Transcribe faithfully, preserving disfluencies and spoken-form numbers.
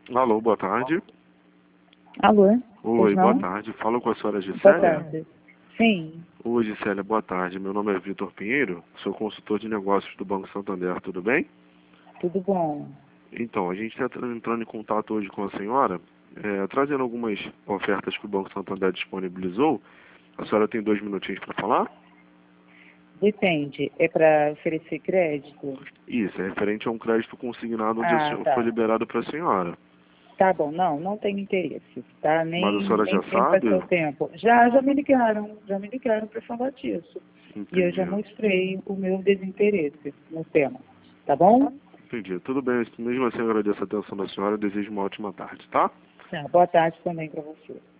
Alô, boa tarde. Alô? Oi, Pois boa não? tarde. Falo com a senhora Boa Gisélia? tarde. Sim, Oi, Gisélia, boa tarde. Meu nome é Vitor Pinheiro, sou consultor de negócios do Banco Santander, tudo bem? tudo bom. Então, a gente está entrando em contato hoje com a senhora, é, trazendo algumas ofertas que o Banco Santander disponibilizou. A senhora tem dois minutinhos para falar? Depende, é para oferecer crédito? Isso, é referente a um crédito consignado onde a Ah, senhora foi tá. liberado para a senhora. Tá bom, não, não tenho interesse, tá? Mas a Nem, senhora nem já perca sabe? seu tempo. Já, já me ligaram, já me ligaram para falar disso. E eu Entendi. já mostrei o meu desinteresse no tema, tá bom? Entendi. Tudo bem, mesmo assim eu agradeço a atenção da senhora e desejo uma ótima tarde, tá? Tá, boa tarde também para você.